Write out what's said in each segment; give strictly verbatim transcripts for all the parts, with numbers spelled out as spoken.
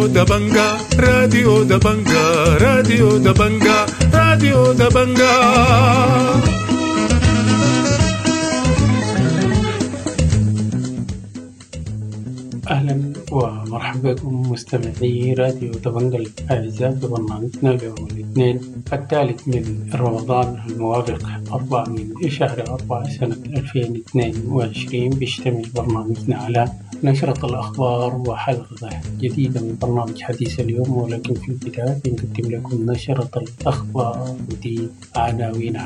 راديو دبنجا راديو دبنجا راديو دبنجا راديو دبنجا. أهلا ومرحبا بكم مستمعي راديو دبنجا الأعزاء في برنامجنا اليوم الاثنين الثالث من رمضان الموافق أربعة من شهر أربعة سنة ألفين واثنين وعشرين. بيشتمل برنامجنا على نشرة الأخبار وحلقة جديدة من برنامج حديث اليوم، ولكن في البداية بنقدم لكم نشرة الأخبار ودي عناوينها.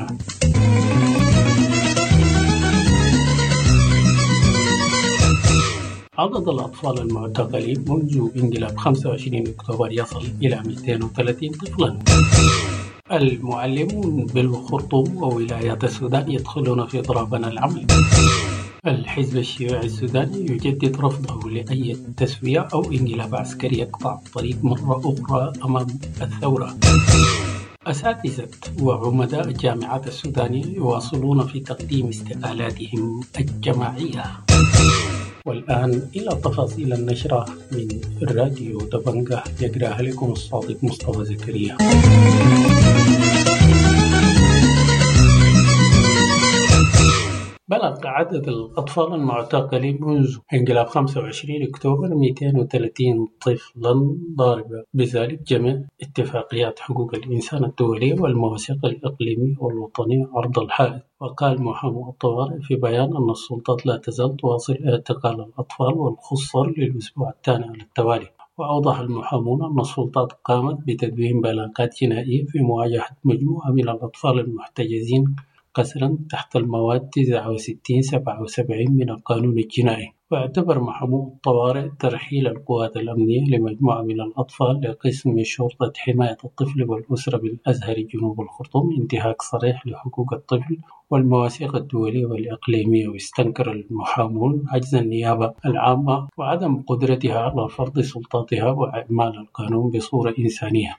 عدد الأطفال المعتقلين منذ انقلاب خمسة وعشرين أكتوبر يصل إلى مئتين وثلاثين طفلا. المعلمون بالخرطوم وولايات السودان يدخلون في ضربنا العمل. الحزب الشيوعي السوداني يجدد رفضه لأي تسوية أو انقلاب عسكري يقطع الطريق مرة أخرى أمام الثورة. أساتذة وعمداء الجامعات السودانية يواصلون في تقديم استقالاتهم الجماعية. والآن إلى تفاصيل النشرة من الراديو دبنجا، يقرأها لكم الصادق مصطفى زكريا. بلغ عدد الأطفال المعتقلين منذ انقلاب خمسة وعشرين أكتوبر مئتين وثلاثين طفلا، ضاربة بذلك جميع اتفاقيات حقوق الإنسان الدولية والمواثيق الإقليمية والوطنية عرض الحائط. وقال محامو الطوارئ في بيان أن السلطات لا تزال تواصل اعتقال الأطفال والخصر للأسبوع الثاني على التوالي. وأوضح المحامون أن السلطات قامت بتدوين بلاغات جنائية في مواجهة مجموعة من الأطفال المحتجزين قسرا تحت المواد تسعة وستين سبعة وسبعين من القانون الجنائي. واعتبر محامو الطوارئ ترحيل القوات الأمنية لمجموعة من الأطفال لقسم شرطة حماية الطفل والأسرة بالأزهر جنوب الخرطوم انتهاك صريح لحقوق الطفل والمواثيق الدولية والإقليمية. واستنكر المحامون عجز النيابة العامة وعدم قدرتها على فرض سلطاتها وإعمال القانون بصورة إنسانية.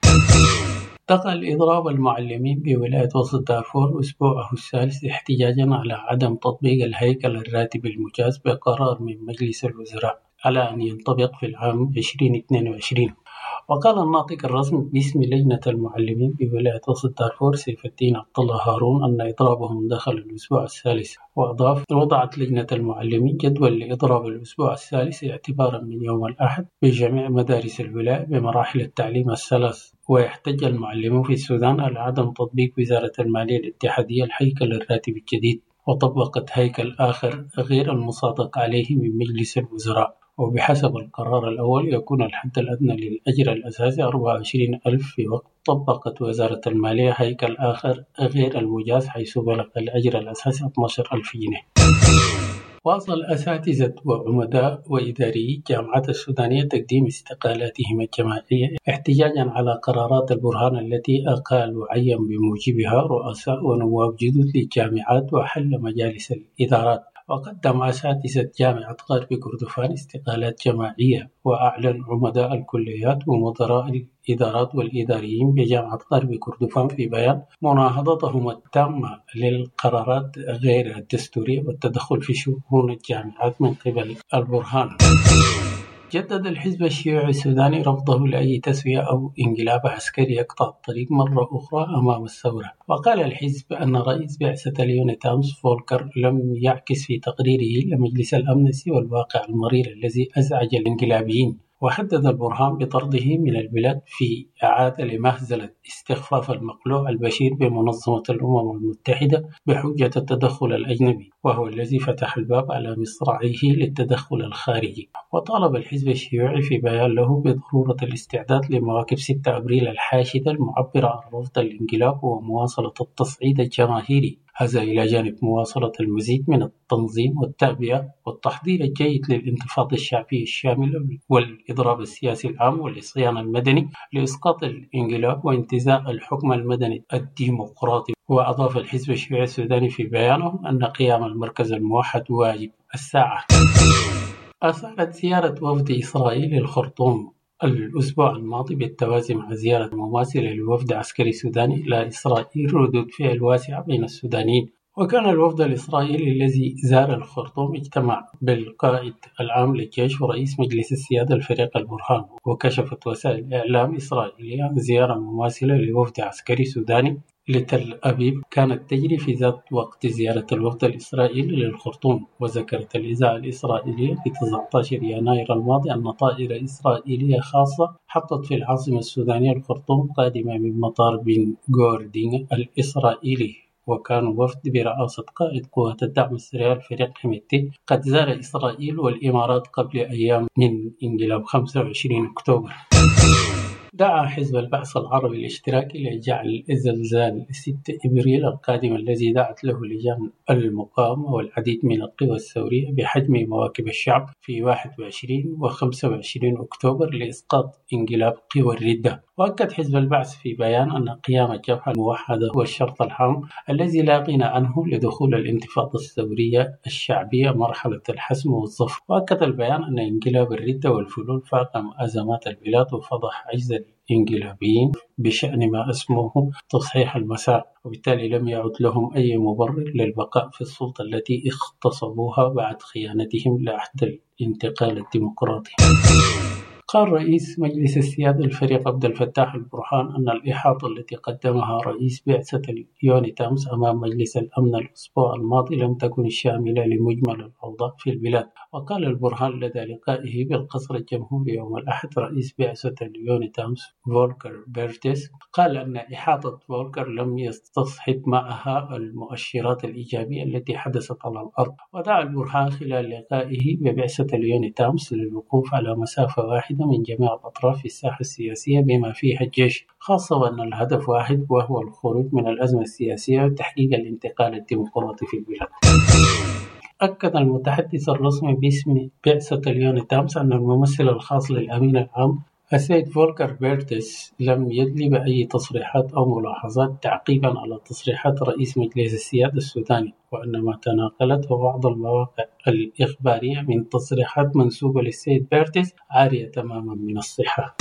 تقل إضراب المعلمين بولاية وسط دارفور أسبوعه الثالث احتجاجا على عدم تطبيق الهيكل الراتب المجاز بقرار من مجلس الوزراء على أن ينطبق في العام ألفين واثنين وعشرين. وقال الناطق الرسمي باسم لجنة المعلمين بولاية وسط دارفور سيف الدين عبد الله هارون أن إضرابهم دخل الأسبوع الثالث. وأضاف: وضعت لجنة المعلمين جدول لإضراب الأسبوع الثالث اعتبارا من يوم الأحد بجميع مدارس الولاية بمراحل التعليم الثلاث. ويحتج المعلمون في السودان على عدم تطبيق وزارة المالية الاتحادية الهيكل الراتب الجديد، وطبقت هيكل آخر غير المصادق عليه من مجلس الوزراء. وبحسب القرار الأول يكون الحد الأدنى للأجر الأساسي أربعة وعشرين ألف، في وقت طبقت وزارة المالية هيكل آخر غير المجاز حيث بلغ الأجر الأساسي اثني عشر ألف جنيه. واصل أساتذة وعمداء وإداريي الجامعات السودانية تقديم استقالاتهم الجماعية احتجاجا على قرارات البرهان التي أقال وعين بموجبها رؤساء ونواب جدد للجامعات وحل مجالس الإدارات. وقدم أساتذة جامعة غرب كردفان استقالات جماعية. وأعلن عمداء الكليات ومدراء الإدارات والإداريين بجامعة غرب كردفان في بيان مناهضتهم التامة للقرارات غير الدستورية والتدخل في شؤون الجامعات من قبل البرهان. جدد الحزب الشيوعي السوداني رفضه لأي تسوية أو انقلاب عسكري يقطع الطريق مرة أخرى أمام الثورة. وقال الحزب أن رئيس بعثة اليونيتامز فولكر لم يعكس في تقريره لمجلس الأمن سوى الواقع المرير الذي أزعج الانقلابيين. وحدد البرهان بطرده من البلاد في إعادة لمهزلة استخفاف المقلوع البشير بمنظمة الأمم المتحدة بحجة التدخل الأجنبي، وهو الذي فتح الباب على مصراعيه للتدخل الخارجي. وطالب الحزب الشيوعي في بيان له بضرورة الاستعداد لمواقف ستة أبريل الحاشدة المعبرة عن رفض الانقلاب ومواصلة التصعيد الجماهيري، هذا إلى جانب مواصلة المزيد من التنظيم والتعبئة والتحضير الجيد للانتفاضة الشعبية الشاملة والإضراب السياسي العام والعصيان المدني لإسقاط الانقلاب وانتزاع الحكم المدني الديمقراطي. وأضاف الحزب الشيوعي السوداني في بيانه أن قيام المركز الموحد واجب الساعة. أثارت زيارة وفد إسرائيل الخرطوم الأسبوع الماضي بالتوازي مع زيارة مماثلة لوفد عسكري سوداني إلى إسرائيل ردود فعل واسعة بين السودانيين. وكان الوفد الإسرائيلي الذي زار الخرطوم اجتمع بالقائد العام للجيش ورئيس مجلس السيادة الفريق البرهان. وكشفت وسائل إعلام إسرائيلية عن زيارة مماثلة لوفد عسكري سوداني لتل أبيب كانت تجري في ذات وقت زيارة الوفد الإسرائيلي للخرطوم. وذكرت الإذاعة الإسرائيلية في تسعة عشر يناير الماضي أن طائرة إسرائيلية خاصة حطت في العاصمة السودانية الخرطوم قادمة من مطار بن غوردين الإسرائيلي. وكان وفد برئاسة قائد قوات الدعم السريع الفريق حميدتي قد زار إسرائيل والإمارات قبل أيام من انقلاب خمسة وعشرين أكتوبر. دعا حزب البعث العربي الاشتراكي لجعل زلزال ستة إبريل القادم الذي دعت له لجان المقاومة والعديد من القوى الثورية بحجم مواكب الشعب في واحد وعشرين وخمسة وعشرين أكتوبر لإسقاط انقلاب قوى الردة. وأكد حزب البعث في بيان أن قيام الجبهة الموحدة هو الشرط الهام الذي لا غنى عنه لدخول الانتفاضة الثورية الشعبية مرحلة الحسم والظفر. وأكد البيان أن انقلاب الردة والفلول فاقم أزمات البلاد وفضح عجز الانقلابيين بشأن ما اسمه تصحيح المسار، وبالتالي لم يعد لهم أي مبرر للبقاء في السلطة التي اغتصبوها بعد خيانتهم لعهد الانتقال الديمقراطي. قال رئيس مجلس السيادة الفريق عبد الفتاح البرهان أن الإحاطة التي قدمها رئيس بعثة اليونيتامس أمام مجلس الأمن الأسبوع الماضي لم تكن شاملة لمجمل الأوضاع في البلاد. وقال البرهان لدى لقائه بالقصر الجمهوري يوم الأحد رئيس بعثة اليونيتامس فولكر بيرتس قال أن إحاطة فولكر لم يستصحب معها المؤشرات الإيجابية التي حدثت على الأرض. ودعا البرهان خلال لقائه ببعثة اليونيتامس للوقوف على مسافة واحدة من جميع الأطراف في الساحة السياسية بما فيها الجيش، خاصة وأن الهدف واحد وهو الخروج من الأزمة السياسية وتحقيق الانتقال الديمقراطي في البلاد. أكد المتحدث الرسمي باسم بعثة اليونيتامس أن الممثل الخاص للأمين العام السيد فولكر بيرتس لم يدلي بأي تصريحات أو ملاحظات تعقيبا على تصريحات رئيس مجلس السيادة السوداني، وأن ما تناقلته بعض المواقع الإخبارية من تصريحات منسوبة للسيد بيرتس عارية تماما من الصحة.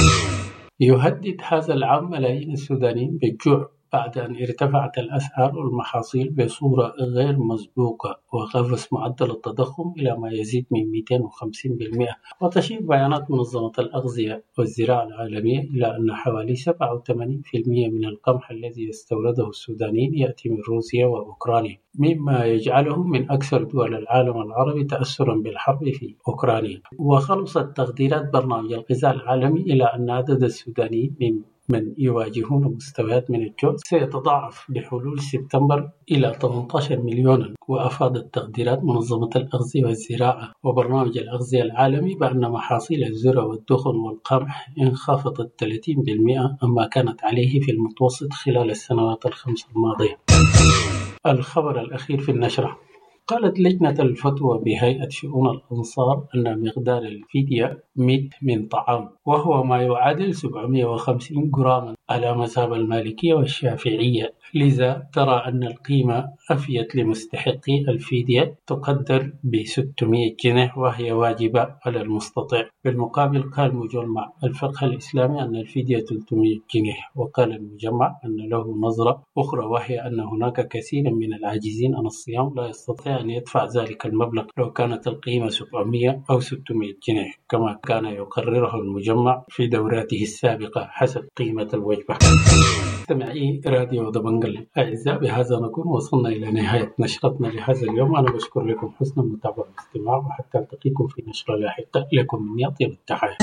يهدد هذا العام ملايين السودانيين بالجوع بعد أن ارتفعت الأسعار والمحاصيل بصورة غير مسبوقة وقفز معدل التضخم إلى ما يزيد من مئتين وخمسين بالمئة. وتشير بيانات منظمة الأغذية والزراعة العالمية إلى أن حوالي سبعة وثمانين بالمئة من القمح الذي يستورده السودانيين يأتي من روسيا وأوكرانيا، مما يجعله من أكثر دول العالم العربي تأثرا بالحرب في أوكرانيا. وخلصت تقديرات برنامج الغذاء العالمي إلى أن عدد السودانيين من من يواجهون مستويات من الجوع سيتضاعف بحلول سبتمبر إلى ثمانية عشر مليونا. وأفادت تقديرات منظمة الأغذية والزراعة وبرنامج الأغذية العالمي بأن محاصيل الذرة والدخن والقمح انخفضت ثلاثين بالمئة عما كانت عليه في المتوسط خلال السنوات الخمس الماضية. الخبر الأخير في النشرة. قالت لجنة الفتوى بهيئة شؤون الأنصار أن مقدار الفدية مئة من طعام، وهو ما يعادل سبعمئة وخمسين جراما على مذهب المالكية والشافعية. لذا ترى أن القيمة أفيت لمستحقي الفدية تقدر ب ستمئة جنيه وهي واجبة على المستطيع. بالمقابل قال مجمع الفقه الإسلامي أن الفدية ثلاثمئة جنيه. وقال المجمع أن له نظرة أخرى وهي أن هناك كثير من العاجزين عن الصيام لا يستطيع أن يدفع ذلك المبلغ لو كانت القيمة سبعمئة أو ستمئة جنيه كما كان يقرره المجمع في دوراته السابقة حسب قيمة الوجبة. مستمعي راديو دبنجل الأعزاء، بهذا نكون وصلنا إلى نهاية نشرتنا لهذا اليوم. أنا بشكر لكم حسن المتابعة والاستماع، وحتى ألتقيكم في نشرة لاحقة. لكم مني أطيب التحية.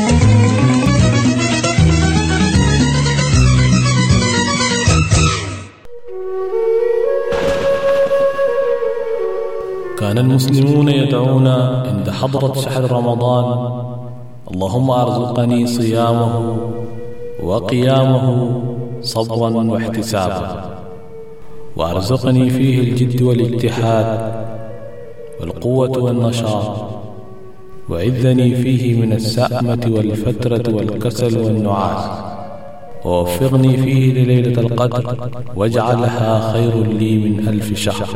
كان المسلمون يدعون عند حضرة شهر رمضان: اللهم أرزقني صيامه وقيامه صبرا واحتسابا، وأرزقني فيه الجد والاجتهاد والقوة والنشاط، وعذني فيه من السأمة والفترة والكسل والنعاس، ووفقني فيه لليلة القدر واجعلها خير لي من ألف شهر.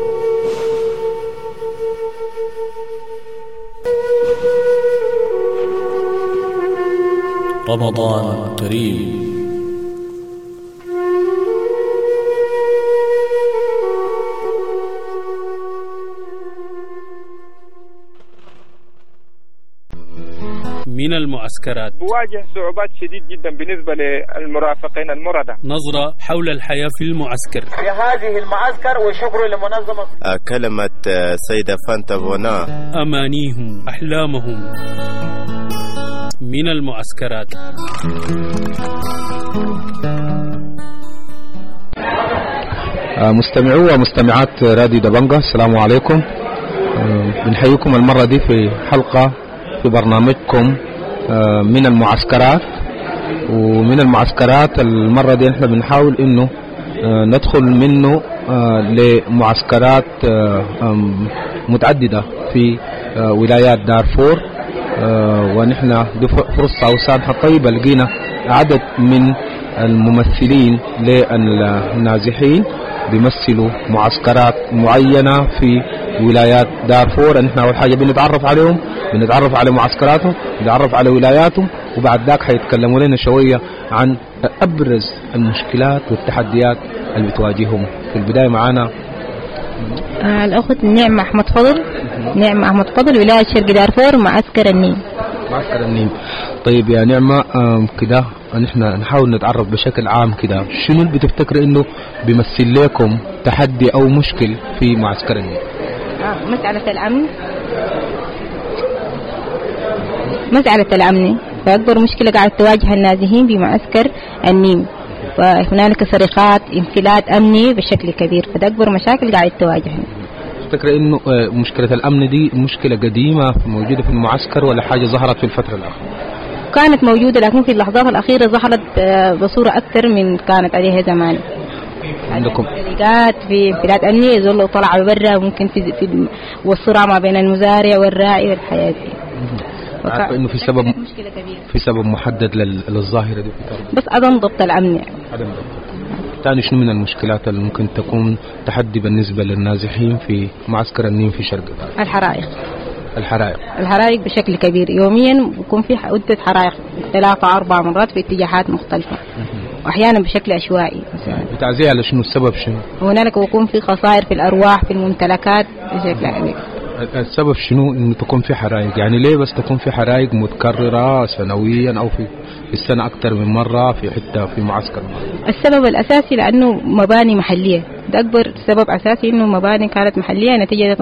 رمضان كريم. من المعسكرات. بواجه صعوبات شديد جدا بالنسبة للمرافقين المردة. نظرة حول الحياة في المعسكر. في هذه المعسكر وشكر لمنظمة. كلمة سيدة فانتا بونا. أمانيهم أحلامهم من المعسكرات. مستمعو ومستمعات راديو دبنجة، السلام عليكم. بنحييكم المرة دي في حلقة في برنامجكم من المعسكرات. ومن المعسكرات المرة دي احنا بنحاول انه ندخل منه لمعسكرات متعددة في ولايات دارفور، ونحن دي فرصة وسانحة طيبة لقينا عدد من الممثلين للنازحين بيمثلوا معسكرات معينة في ولايات دارفور. نحن أول حاجة بنتعرف عليهم، بنتعرف على معسكراتهم، بنتعرف على ولاياتهم، وبعد ذاك حيتكلموا لنا شوية عن أبرز المشكلات والتحديات اللي بتواجههم. في البداية معانا آه الأخت نعمة أحمد فضل. نعمة أحمد فضل، ولاية شرق دارفور، معسكر النيم. معسكر النيم. طيب يا نعمة، كده نحن نحاول نتعرف بشكل عام كده، شنو اللي بتفتكر انه بيمثل لكم تحدي او مشكل في معسكر النيم؟ آه مسألة الأمن. مسألة الأمن فأكبر مشكلة قاعدة تواجه النازحين بمعسكر النيم، فهنالك سرقات، انفلات أمني بشكل كبير، فده أكبر مشاكل قاعدة تواجهنا. تفتكر انه مشكلة الأمن دي مشكلة قديمة موجودة في المعسكر ولا حاجة ظهرت في الفترة الأخيرة؟ كانت موجودة لكن في اللحظات الأخيرة ظهرت بصورة أكثر من كانت عليها زمان. عندكم سرقات، في انفلات أمنية، يظلوا طلعوا برا، ممكن في, في والصراع ما بين المزارع والراعي والحياة دي. عارفة انه في سبب في سبب محدد للظاهرة دي؟ بس عدم ضبط الأمن يعني. عدم ضبط. ثاني شنو من المشكلات اللي ممكن تكون تحدي بالنسبة للنازحين في معسكر النيم في شرق دارفور؟ الحرائق. الحرائق الحرائق بشكل كبير، يوميا بيكون في عدة حرائق ثلاثة أربع مرات في اتجاهات مختلفة، وأحيانا بشكل عشوائي. بتعزيه على شنو السبب؟ شنو هنالك بيكون في خسائر في الأرواح، في الممتلكات بشكل عميق. السبب شنو انه تكون في حرائق؟ يعني ليه بس تكون في حرائق متكررة سنويا او في في السنة أكثر من مرة في حتة في معسكر؟ السبب الأساسي لأنه مباني محلية، ده أكبر سبب أساسي، إنه مباني كانت محلية نتيجة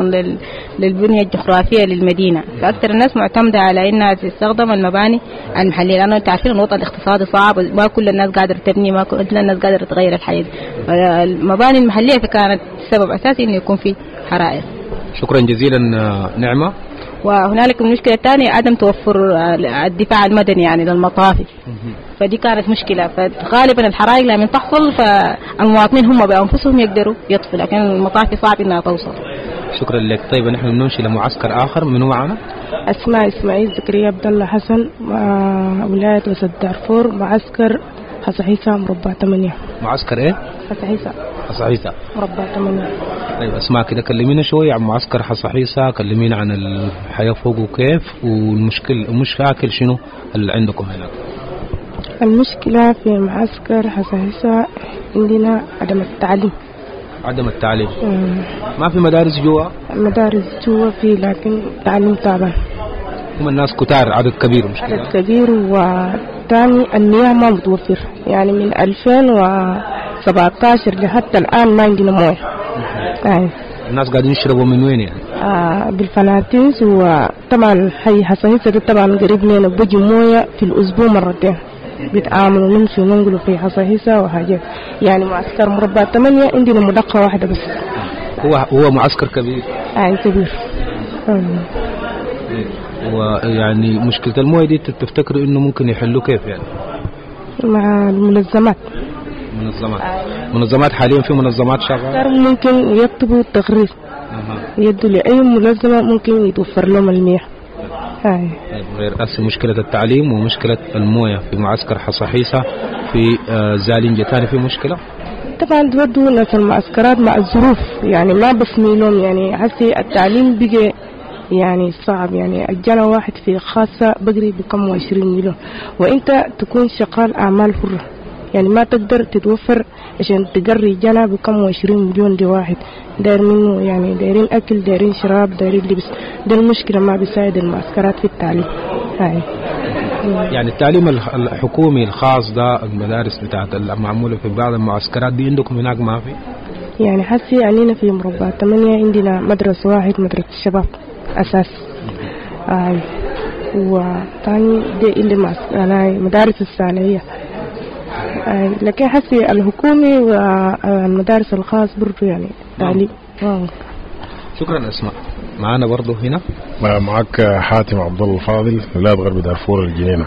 للبنية الجغرافية للمدينة، فأكثر الناس معتمدة على إنها تستخدم المباني المحلية، لأنه أنت عارفين الوضع الاقتصادي صعب، ما كل الناس قادرة تبني، ما كل الناس قادرة تغير الحياة. المباني المحلية فكانت سبب أساسي إنه يكون في حرائق. شكرا جزيلا نعمة. وهنالك المشكلة الثانية عدم توفر الدفاع المدني يعني للمطافي، فدي كانت مشكلة، فغالبا الحرائق لما تحصل فالمواطنين هم بأنفسهم يقدروا يطفوا، لكن المطافي صعب انها توصل. شكرا لك. طيب نحن نمشي لمعسكر آخر، منو معنا؟ أسماء إسماعيل زكريا عبد الله حسن، ولاية وسط دارفور، معسكر حصحيسة مربع ثمانية. معسكر ايه؟ حصحيسة. حصحيسة مربع ثمانية. طيب اسمع كده، كلمينا شوية عن معسكر حصحيسة، كلمينا عن الحياة فوقه كيف، والمشكلة المشاكل شنو اللي عندكم هناك؟ المشكلة في معسكر حصحيسة عندنا عدم التعليم. عدم التعليم. مم. ما في مدارس جوا؟ مدارس جوا في، لكن تعليم تعبان. هم الناس كتار، عدد كبير. مشكلة عدد كبير، وثاني المياه ما متوفر، يعني من ألفين وسبعة عشر لحتى الآن ما عندنا مويه. يعني الناس قاعدين يشربوا من وين يعني؟ آه بالفناتيس، وطبعا حي حصحيسة ده طبعا قريب لنا، بيجي مويه في الأسبوع مرتين، بيتعاملوا نمشي وننقلوا في حصحيسة وحاجات. يعني معسكر مربع ثمانية عندنا مدقة واحدة بس. هو هو معسكر كبير. آه كبير. آه. ويعني مشكلة المويه دي تفتكر انه ممكن يحلوا كيف يعني؟ مع المنظمات. منظمات. منظمات حاليا في منظمات شغالة ممكن يكتبوا تقرير يدوا لأي منظمة ممكن يتوفر لهم المياه. هاي غير أسي مشكلة التعليم ومشكلة المويه في معسكر حصحيسة في آه زالينجة ثاني في مشكلة. طبعا تودوا ناس المعسكرات مع الظروف، يعني ما بسميلهم، يعني حسي التعليم بقى يعني صعب، يعني الجنة واحد في خاصة بقري بكم وعشرين مليون، وانت تكون شغال أعمال حرة، يعني ما تقدر تتوفر عشان تقري جنة بكم وعشرين مليون لواحد، داير منه يعني دايرين أكل، دايرين شراب، دايرين لبس. ده المشكلة، ما بيساعد المعسكرات في التعليم. هاي. يعني التعليم الحكومي الخاص ده المدارس بتاعت المعمولة في بعض المعسكرات دي عندكم هناك ما في؟ يعني حسي علينا في مربع ثمانية عندنا مدرسة واحد مدرسة الشباب أساس. هاي وثاني دي اللي مدارس الثانوية. لكن حسي الحكومي والمدارس الخاص برضو يعني تعليم. شكرا أسماء. معانا برضو هنا معك حاتم عبد الله الفاضل ولاية غرب دارفور الجنينة.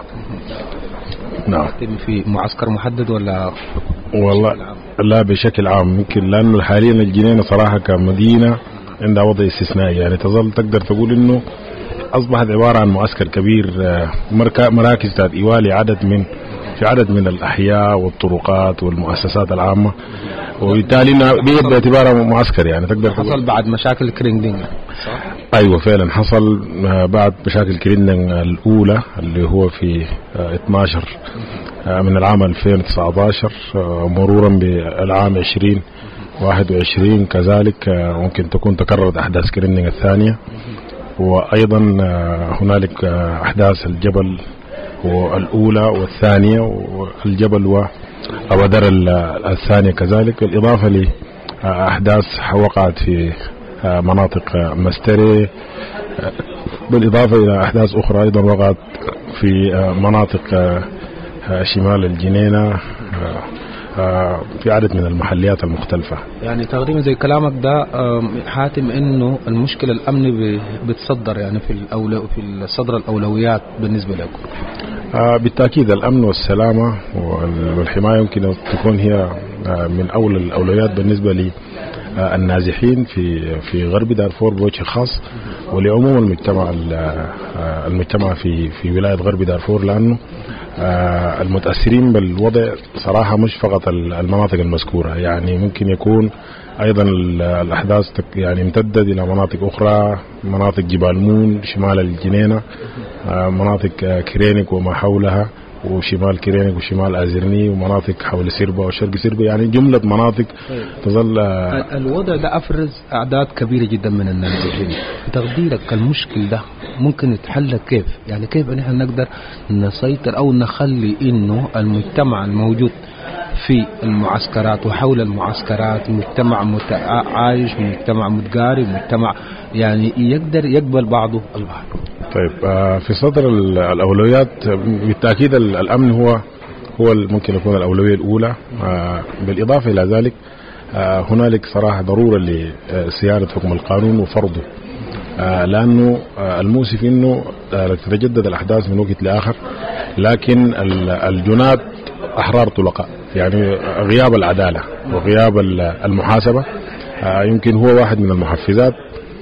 نعم. في معسكر محدد ولا؟ والله لا بشكل عام يمكن لأنه حاليا الجنينة صراحة كمدينة عندها وضع استثنائي يعني تظل تقدر تقول إنه أصبحت عبارة عن معسكر كبير مراكز تاعت إيوالي عدد من في عدد من الأحياء والطرقات والمؤسسات العامة وبالتالي بيد باعتباره معسكر يعني تقدر حصل بعد مشاكل كريندينج صح؟ أيوة فعلا حصل بعد مشاكل كريندينج الأولى اللي هو في اثناشر من العام ألفين وتسعة عشر مرورا بالعام عشرين واحد وعشرين كذلك ممكن تكون تكررت أحداث كريندينج الثانية وأيضا هنالك أحداث الجبل والأولى والثانية والجبل وأبدر الثانية كذلك بالإضافة لأحداث وقعت في مناطق مستري بالإضافة إلى أحداث أخرى أيضا وقعت في مناطق شمال الجنينة في عدد من المحليات المختلفة. يعني تقريبا زي كلامك ده حاتم انه المشكلة الامن بتصدر يعني في الأولو في الصدر الاولويات بالنسبة لكم. بالتأكيد الامن والسلامة والحماية يمكن تكون هي من اول الاولويات بالنسبة للنازحين في في غرب دارفور بوجه خاص ولعموم المجتمع المجتمع في في ولاية غرب دارفور لانه المتأثرين بالوضع صراحة مش فقط المناطق المذكورة يعني ممكن يكون أيضا الأحداث يعني امتدت إلى مناطق أخرى مناطق جبال مون شمال الجنينة مناطق كرينيك وما حولها وشمال كرينيك وشمال آزرني ومناطق حول سربا وشرق سربا يعني جملة مناطق تظل. الوضع ده أفرز أعداد كبيرة جدا من النازحين. تقديرك المشكل ده ممكن يتحل كيف؟ يعني كيف نحن نقدر نسيطر أو نخلي إنه المجتمع الموجود في المعسكرات وحول المعسكرات مجتمع عايش مجتمع متقارب مجتمع يعني يقدر يقبل بعضه البعض. طيب في صدر الأولويات بالتأكيد الأمن هو هو ممكن يكون الأولوية الأولى. بالإضافة إلى ذلك هنالك صراحة ضرورة لصيانة حكم القانون وفرضه لأنه المؤسف إنه تتجدد الأحداث من وقت لآخر لكن الجنات أحرار طلقاء يعني غياب العدالة وغياب المحاسبة يمكن هو واحد من المحفزات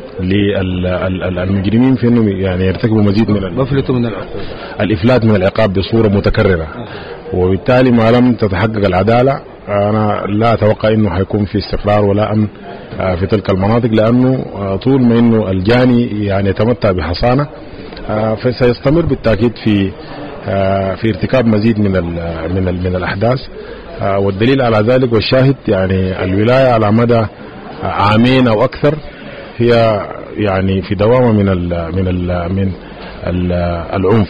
للمجرمين في انهم يعني يرتكبوا مزيد من غفلته من العقوبة الافلات من العقاب بصورة متكررة وبالتالي ما لم تتحقق العدالة انا لا اتوقع انه حيكون في استقرار ولا امن في تلك المناطق لانه طول ما انه الجاني يعني يتمتع بحصانة فسيستمر بالتأكيد في في ارتكاب مزيد من من من الاحداث والدليل على ذلك والشاهد يعني الولاية على مدى عامين او اكثر هي يعني في دوامة من ال من ال من ال العنف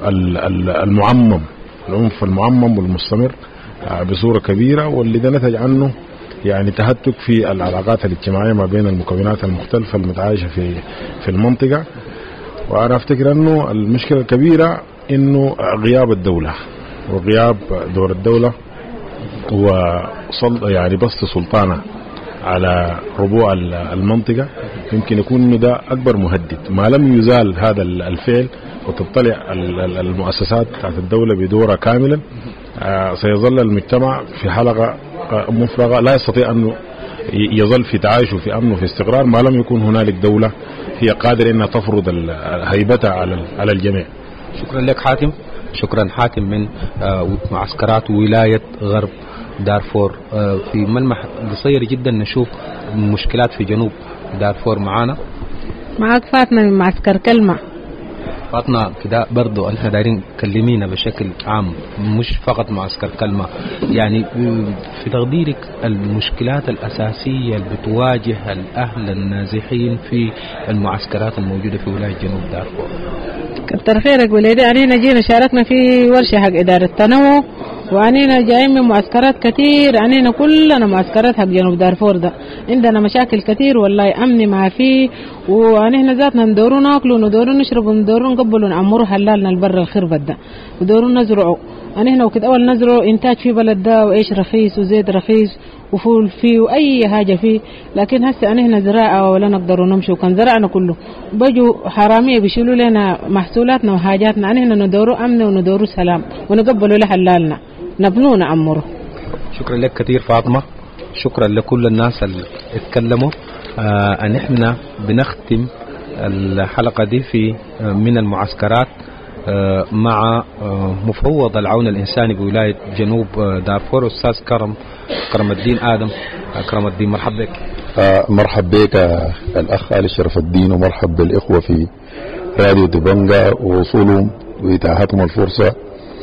المعمم العنف المعمم والمستمر بصورة كبيرة واللي ده نتج عنه يعني تهتك في العلاقات الاجتماعية ما بين المكونات المختلفة المتعايشة في في المنطقة. وأنا أفتكر أنه المشكلة الكبيرة إنه غياب الدولة وغياب دور الدولة وصل يعني بسط سلطانة على ربوع المنطقة يمكن يكون إنه ده أكبر مهدد. ما لم يزال هذا الفعل وتطلع المؤسسات بتاعت الدولة بدورها كاملا سيظل المجتمع في حلقة مفرغة لا يستطيع أن يظل في تعايش وفي أمن وفي استقرار ما لم يكون هنالك دولة هي قادرة أنها تفرض هيبتها على على الجميع. شكرا لك حاتم. شكرا حاتم من معسكرات ولاية غرب دارفور. في ملمح قصير جدا نشوف مشكلات في جنوب دارفور. معانا معاك فاطمة من معسكر كلمة. فاطمة كده برضو احنا دايرين كلمينا بشكل عام مش فقط معسكر كلمة، يعني في تقديرك المشكلات الأساسية اللي بتواجه الأهل النازحين في المعسكرات الموجودة في ولاية جنوب دارفور. كتر خيرك وليدي، أنينا جينا شاركنا في ورشة حق إدارة التنوع، وأنينا جايين من معسكرات كتير، أنينا كلنا معسكرات حق جنوب دارفور ده عندنا مشاكل كتير والله، أمني ما فيه، وأنينا ذاتنا ندوروا ناكلوا ندوروا نشربوا ندوروا نقبلوا نعمروا حلالنا البر الخربت ده، ندوروا نزرعوا أنينا وكده أول نزرعوا إنتاج في بلد ده، وإيش رخيص وزيت رخيص وفول فيه وأي حاجة فيه، لكن هسه أنينا زراعة ولا نقدروا نمشي، وكان زرعنا كله بيجوا حرامية بيشيلوا لنا محصولاتنا وحاجاتنا، أنينا ندوروا أمن وندوروا سلام ونقبلوا لحلالنا نبنونا عمره. شكرا لك كثير فاطمة، شكرا لكل الناس اللي اتكلموا. آه ان احنا بنختم الحلقة دي في آه من المعسكرات آه مع آه مفوض العون الإنساني بولاية جنوب آه دارفور أستاذ كرم كرم الدين آدم. آه كرم الدين مرحب بك. آه مرحب بك آه الأخ علي شرف الدين، ومرحب بالإخوة في راديو دبنجا ووصولهم وإتاحتهم الفرصة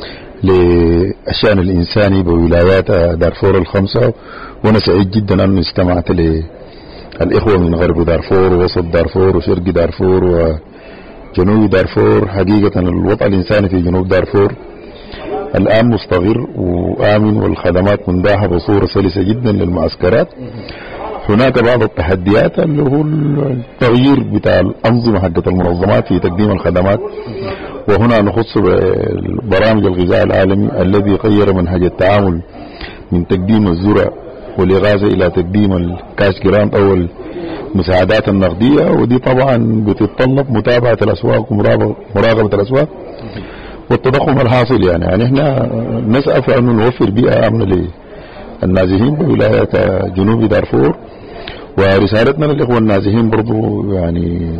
للشأن الإنساني بولايات دارفور الخمسة. وأنا سعيد جدا أن استمعت للإخوة من غرب دارفور ووسط دارفور وشرق دارفور وجنوب دارفور. حقيقة الوضع الإنساني في جنوب دارفور الآن مستقر وآمن، والخدمات منداحة بصورة سلسة جدا للمعسكرات. هناك بعض التحديات اللي هو التغيير بتاع الأنظمة حقت المنظمات في تقديم الخدمات، وهنا نخص برامج الغذاء العالمي الذي غير منهج التعامل من تقديم الزرع والإغاثة إلى تقديم الكاش جراند أو المساعدات النقدية، ودي طبعا بتتطلب متابعة الأسواق ومراقبة الأسواق والتضخم الحاصل. يعني يعني احنا نسعى في أن نوفر بيئة آمنة للنازحين بولاية جنوب دارفور، ورسالتنا للإخوة النازحين برضو يعني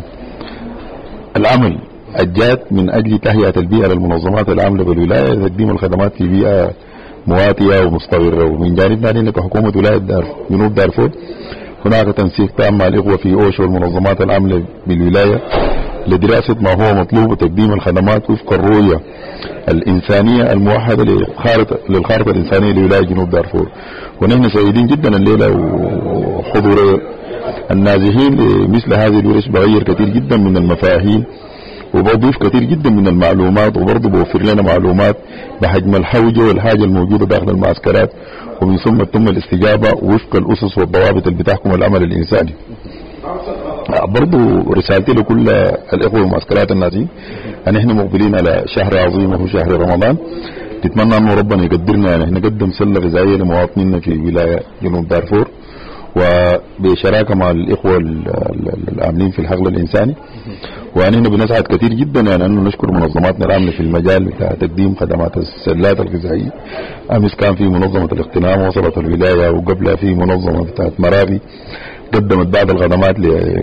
العمل الجاد من أجل تهيئة البيئة للمنظمات العاملة بالولاية تقديم الخدمات في بيئة مواتية ومستقرة. ومن جانبنا نحن كحكومة ولاية دار جنوب دارفور هناك تنسيق تام مع الإخوة في أوش والمنظمات العاملة بالولاية لدراسة ما هو مطلوب وتقديم الخدمات وفق الرؤية الإنسانية الموحدة للخارطة الإنسانية لولاية جنوب دارفور. ونحن سعيدين جدا الليلة وحضور النازحين لمثل هذه الورش بغير كثير جدا من المفاهيم وبضيف كثير جدا من المعلومات، وبرضه بوفر لنا معلومات بحجم الحوجة والحاجة الموجودة داخل المعسكرات، ومن ثم تم الاستجابة وفق الأسس والضوابط اللي بتحكم العمل الإنساني. برضه رسالتي لكل الإخوة والمعسكرات النازحين أن احنا مقبلين على شهر عظيم وهو شهر رمضان، نتمنى أن ربنا يقدرنا يعني نقدم سلة غذائية لمواطنينا في ولاية جنوب دارفور، وبشراكة مع الإخوة العاملين في الحقل الإنساني. وأننا بنسعد كثير جدا يعني أنه نشكر منظماتنا العاملة في المجال بتاع تقديم خدمات السلات الغذائية. أمس كان في منظمة الاغتنام وصلت الولاية، وقبلها في منظمة بتاعت مراغي قدمت بعض الخدمات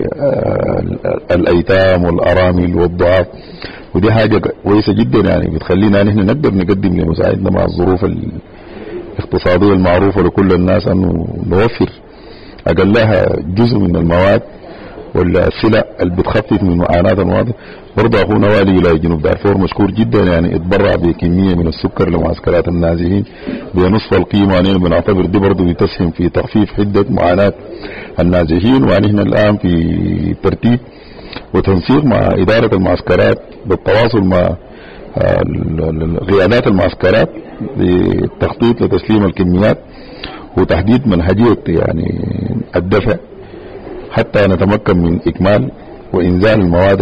للأيتام والأرامل والضعاف، ودي حاجة كويسة جدا يعني بتخلينا نحن نقدر نقدم لمساعدنا مع الظروف الاقتصادية المعروفة لكل الناس أنه نوفر أقلها جزء من المواد والسلع اللي بتخفف من معاناة المواطن. برضه أخونا والي ولاية جنوب دارفور مشكور جدا يعني اتبرع بكمية من السكر لمعسكرات النازحين بنصف القيمة، يعني بنعتبر دي برضه بتسهم في تخفيف حدة معاناة النازحين. ونحن الآن في ترتيب وتنسيق مع إدارة المعسكرات بالتواصل مع قيادات المعسكرات للتخطيط لتسليم الكميات وتحديد منهجية يعني الدفع حتى نتمكن من إكمال وإنزال المواد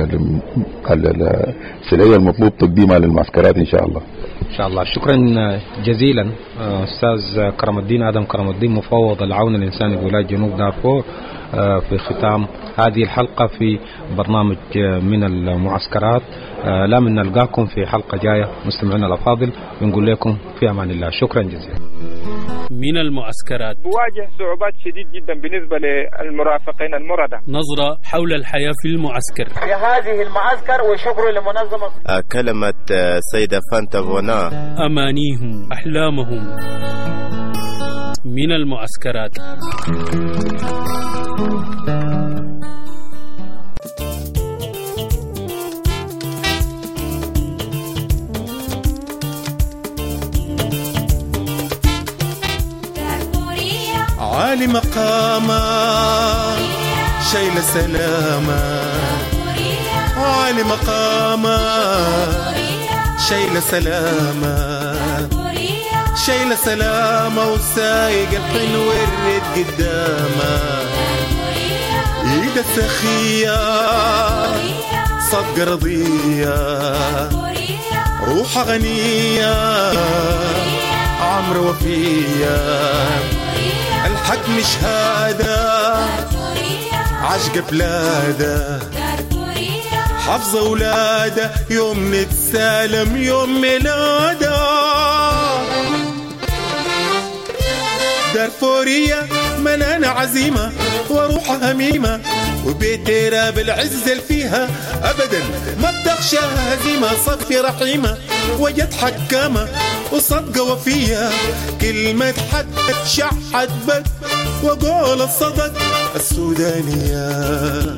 السلعية المطلوب تقديمها للمعسكرات إن شاء الله. إن شاء الله. شكرا جزيلا أستاذ كرم الدين آدم كرم الدين مفوض العون الإنساني بولاية جنوب دارفور في ختام هذه الحلقة في برنامج من المعسكرات. لا من نلقاكم في حلقة جاية مستمعينا الأفاضل، ونقول لكم في أمان الله. شكرا جزيلا. من المعسكرات تواجه صعوبات شديد جدا بالنسبة للمرافقين المردة. نظرة حول الحياة في المعسكر. في هذه المعسكر وشكر لمنظمة كلمة سيدة فانتا فونا. أمانيهم أحلامهم من المعسكرات. مقامة شايلة سلامة، عالي مقامة شايلة سلامة، شايلة سلامة وسايق الحلو الرد قدامها، ايدها سخية صدق رضية، روحها غنية عمر وفية، الحق مش هذا عشق بلاده، حافظة ولاده يوم نتسالم يوم ميلاده. دارفورية منانة عزيمة وروحها هميمة، وبيتيرا بالعز اللي فيها أبدا ما بتخشى هزيمة، صفي رحيمة وجد حكامة وصدقة وفية، كلمة حد شحت بد وقول الصدق السودانية.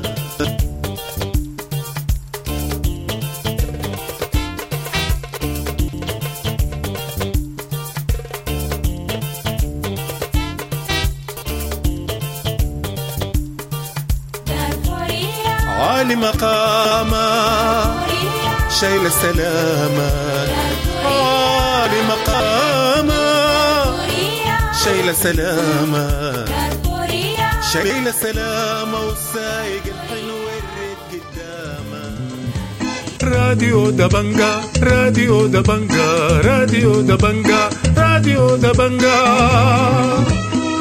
عالي مقامة شايلة سلامة، عالي مقامة شايلة سلامة، شايلة سلامة وسايق الحلو الرد قدامها. راديو دبنجا راديو دبنجا راديو دبنجا راديو دبنجا.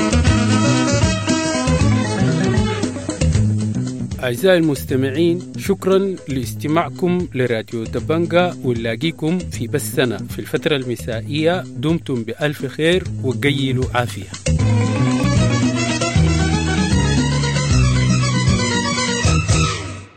أعزائي المستمعين، شكرا لاستماعكم لراديو دبنجا، ونلاقيكم في بثنا في الفترة المسائية. دمتم بألف خير وقيلوا عافية.